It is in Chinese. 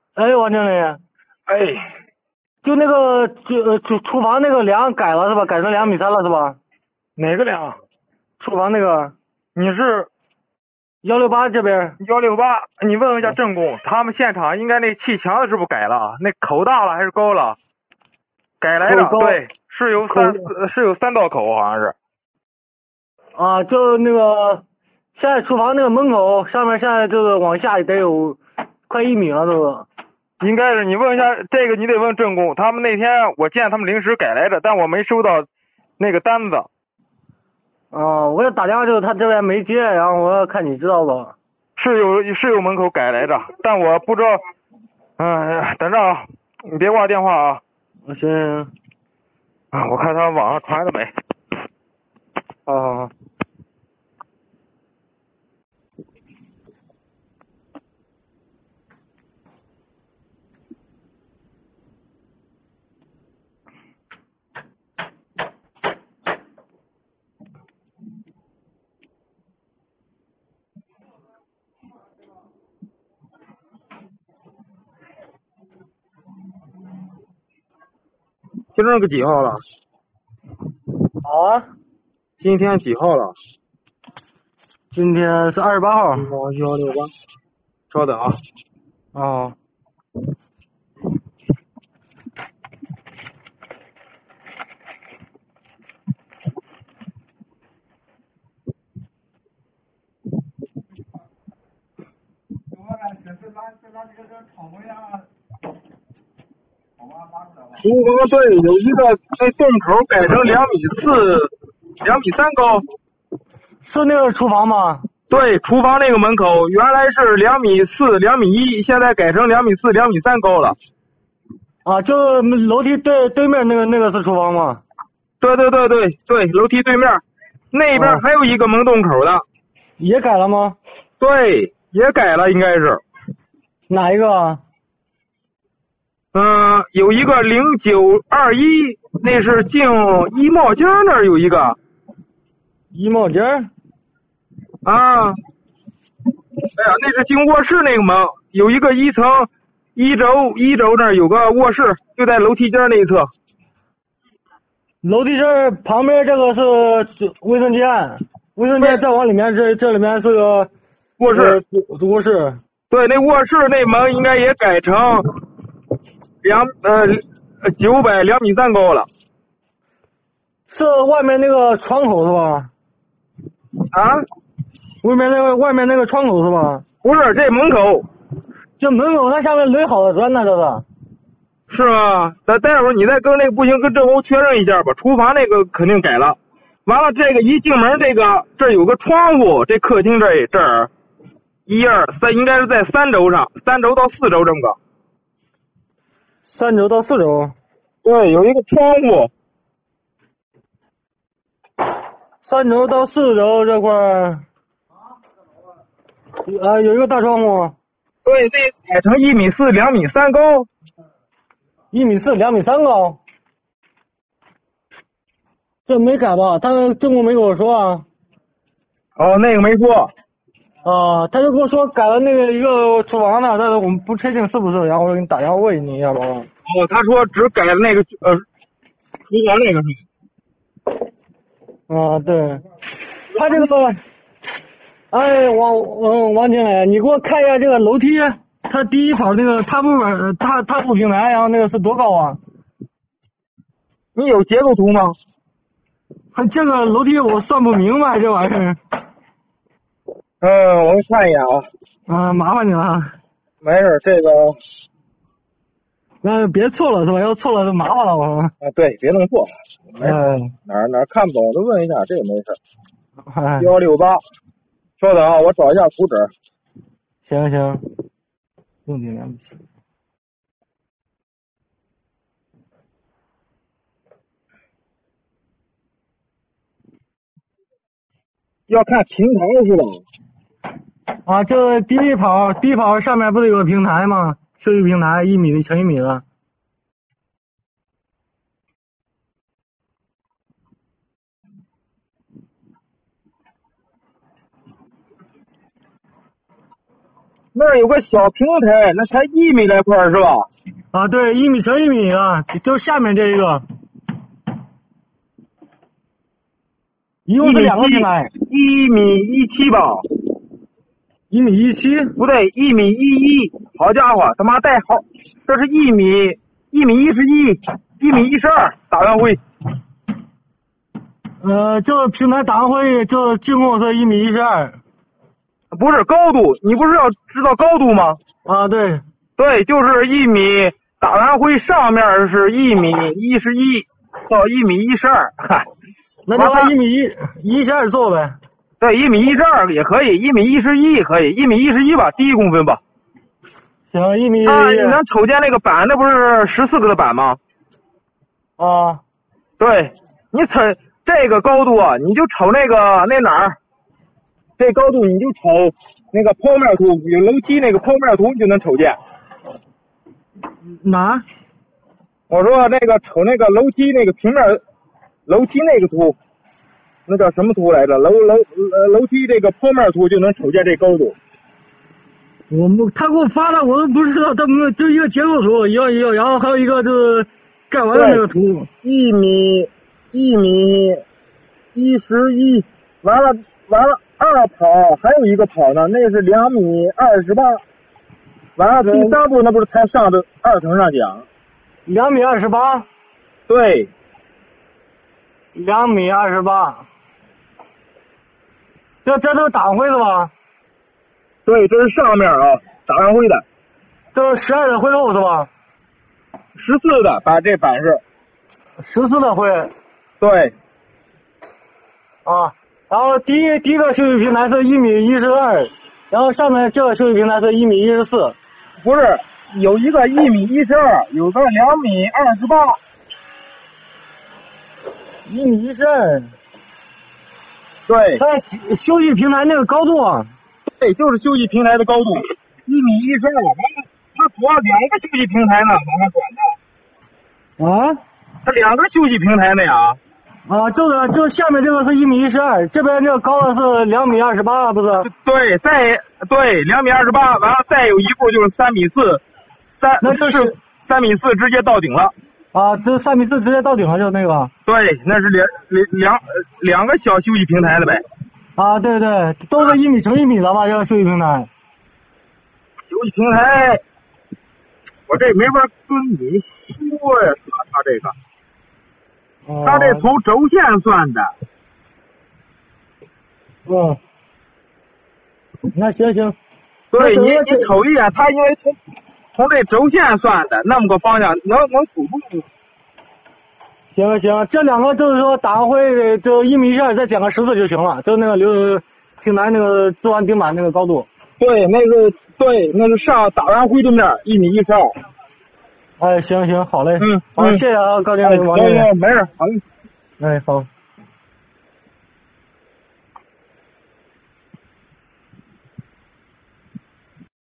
哎，王经理， 哎， 就那个厨房那个梁改了是吧？改成2.3米了是吧？ 哪个梁？ 厨房那个你是 168这边。 168？你问问一下正工，他们现场应该那砌墙的是不是改了？那口大了还是高了？改来的， 口高对，是有三道口，好像是。 啊，就那个现在厨房那个门口上面现在这个往下得有快1米了，这个。 应该是，你问一下这个，你得问正工。他们那天我见他们临时改来着，但我没收到那个单子。 我也打电话就是他这边没接，然后我要看你知道吧？ 是有门口改来着，但我不知道。等着啊，你别挂电话啊。 行， 啊，我看他网上传了没。 好。 今儿个几号了？ 啊， 今天几号了？ 今天是28号。 168。稍等啊。 哦。 厨房对，有一个那洞口改成2.4米、2.3米高。 是那个厨房吗？ 对，厨房那个门口原来是2.4米、2.1米，现在改成2.4米、2.3米高了。 啊，就楼梯对面那个是厨房吗？ 对，楼梯对面那边还有一个门洞口的。 也改了吗？ 对，也改了，应该是。 哪一个啊？ 有一个0921，那是进衣帽间那儿有一个。 衣帽间？ 啊，哎呀，那是进卧室那个门，有一个1层一轴那儿有个卧室，就在楼梯间那一侧。 楼梯间旁边这个是卫生间，卫生间再往里面这里面是个卧室。 卧室。 对，那卧室那门应该也改成2.3米高了。 是外面那个窗口是吧？ 啊？ 外面那个窗口是吧？ 不是，这门口。 就门口它下面垒好的砖呢，这是。 是吗？待会儿你再跟那个不行，跟郑工确认一下吧。厨房那个肯定改了。完了，这个一进门，这儿有个窗户，这客厅这儿1、2、3，应该是在3轴上，3轴到4轴这么个。 3轴到4轴。 对，有一个窗户。 3轴到4轴这块儿，有一个大窗户。 对，那改成1.4米、2.3米高。 1.4米、2.3米高。这没改吧？他正工没跟我说啊。 哦，那个没说。 他就跟我说改了那个一个厨房的，但是我们不确定是不是，然后我给你打电话问你一下吧。 哦，他说只改了那个厨房那个是吗？对，他这个，哎，王经理，你给我看一下这个楼梯，它第一排那个踏步平台，然后那个是多高啊？ 你有结构图吗？ 这个楼梯我算不明白这玩意儿。 我们看一眼啊。 麻烦你了。 没事，这个。 那别错了是吧？要错了就麻烦了我。 对，别弄错。没事， 嗯。 哪儿看不懂就问一下，这个没事。 哎。 168。稍等啊，我找一下图纸。 行，用尽2.7米。 要看平台是吧？ 这第一跑上面不是有个平台吗？休息平台1米乘1米的。 那儿有个小平台，那才1米来块是吧？ 啊，对，1米乘1米啊，就下面这一个，一共是2个平台 ，1.17米吧 ，1.17米， 不对，1.11米，好家伙，他妈带好，这是1.11米，1.12米，打完灰。 这平台打完灰就净共是1.12米。 不是高度，你不是要知道高度吗？ 啊，对， 对，就是1米，打完灰上面是1.11米到1.12米，嗨， 那就按1.12米做呗。 对，1.12米也可以，1.11米也可以，1.11米吧，第1公分吧。 行，1.11米。 你能瞅见那个板，那不是14个的板吗？ 啊， 对，你瞅这个高度啊，你就瞅那哪儿，这高度你就瞅那个剖面图，有楼梯那个剖面图，你就能瞅见。 哪？ 我说那个瞅那个楼梯那个平面，楼梯那个图，那叫什么图来着？楼梯这个剖面图就能瞅见这高度。 他给我发的，我都不知道，他们就一个结构图，然后还有一个就是盖完的那个图。 1.11米，完了，2跑还有一个跑呢，那是2.28米。完了，第3步那不是才上的2层上讲。 2.28米。 对。 2.28米。这都是打完灰的吧？ 对，这是上面啊，打完灰的。 这是12的灰后是吧 ？14的，这板是。 14的灰。 对。 啊，然后第一个休息平台是1.12米，然后上面这个休息平台是1.14米。 不是，有一个1.12米，有个2.28米。 1.12米。 对。 它休息平台那个高度啊。 对，就是休息平台的高度，1.12米。它主要2个休息平台呢，往上转的。 啊？ 它2个休息平台呢呀。 啊，就下面这个是1.12米，这边这个高的是2.28米，不是？ 对，2.28米，完了再有一步就是3.4米， 那就是 3.4米直接到顶了。 啊，这3.4米直接到顶了，就那个。 对，那是两个小休息平台的呗。 啊，对对，都是1米乘1米的吧，这个休息平台。 休息平台，我这没法跟你说呀，他这个。他这从轴线算的。 那行。 对，你瞅一眼，他因为从这轴线算的，那么个方向能辅助。 行，这2个就是说打完灰就1.12米，再减个14就行了，就那个平台那个做完顶板那个高度。 对，那是上打完灰的面1.12米。 哎，行，好嘞。 好， 谢谢啊，高经理，王经理。 没事，好嘞。 哎，好。